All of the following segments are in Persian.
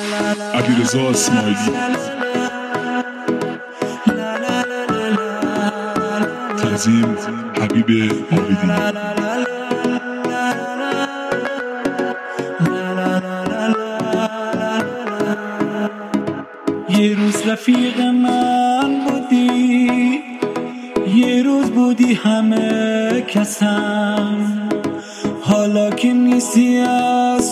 علیرضا اسماعیلی، تنظیم حبیب عابدی. یه روز رفیق من بودی، یه روز بودی همه کسم، حالا که نیستی از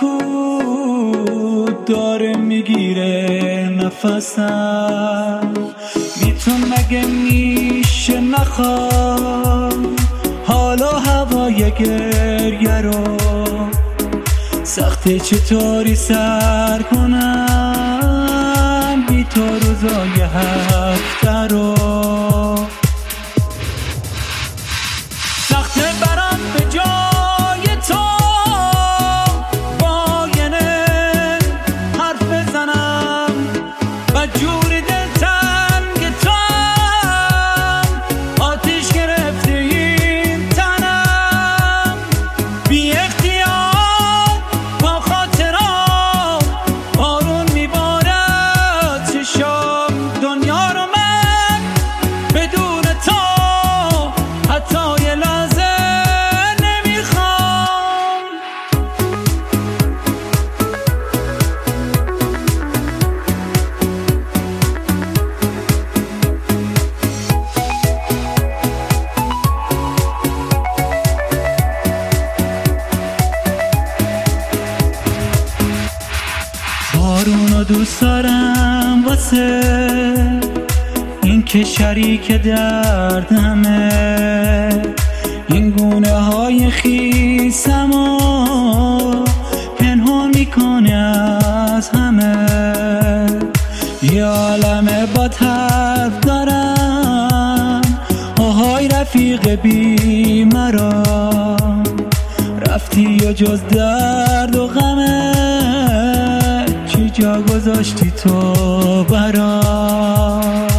سکوت داره میگیره نفسم. بی تو مگه میشه نخوام حالا هوای گریه رو، سخته چطوری سر کنم بی تو روزای هفته رو. سخته برام به جای تو با ینه حرف بزنم، بدجوری دلتنگ توام، آتیش گرفته این تنم، بی اختیار با خاطرام بارون میبارد چشام. دنیا رو من بدون تو حتی یه لحظه نمیخوام. بارونو دوست دارم واسه این که شریک دردمه، این گونه های خیسم و پنهان میکنه از همه. یه عالم با حرف دارم، آهای رفیق بی مرا، رفتی و جز درد و غمه چی جا گذاشتی تو برام.